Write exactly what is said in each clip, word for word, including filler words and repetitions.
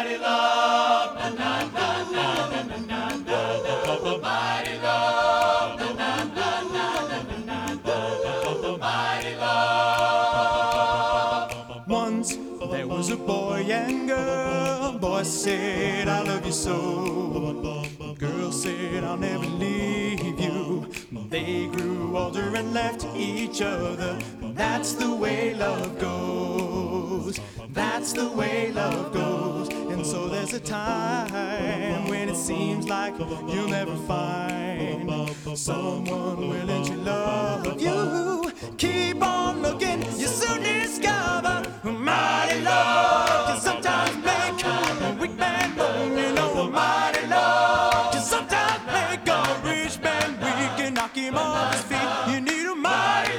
mighty love, na na na na na na na na, mighty love, na na na na na na na na, mighty love. Once there was a boy and girl. Boy said, I love you so. Girl said, I'll never leave you. They grew older and left each other. That's the way love goes. That's the way love goes. And so there's a time when it seems like you'll never find someone willing to love you. Keep on looking, you soon discover mighty love can sometimes make a weak man moan. You know, a mighty love can sometimes make a rich man weak and knock him off his feet. You need a mighty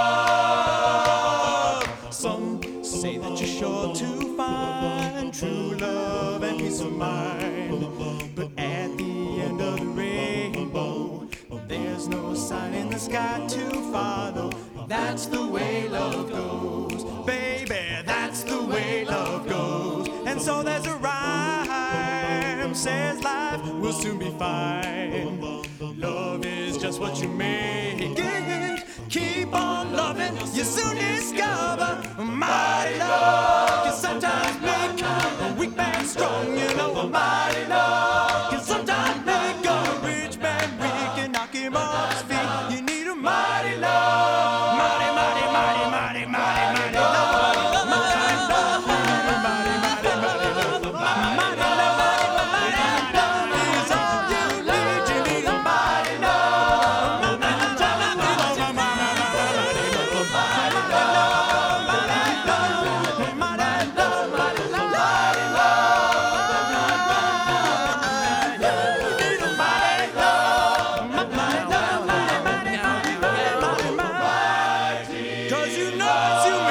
love. Some say that you're sure to find true love and peace of mind, but at the end of the rainbow, there's no sign in the sky to follow. That's the way love goes, baby, that's the way love goes. And so there's a rhyme, says life will soon be fine. Love is just what you make it. Keep on loving, you soon discover mighty love can sometimes make a weak man strong. You know, a mighty love can sometimes make a rich man weak and knock him off his feet. You need a mighty love, mighty, mighty, mighty, mighty, mighty, mighty love, mighty love, mighty, mighty, mighty, mighty love, mighty love, mighty love is all you need. You need a mighty love, mighty love, mighty love, mighty love, mighty love, mighty love. Cause you know it's you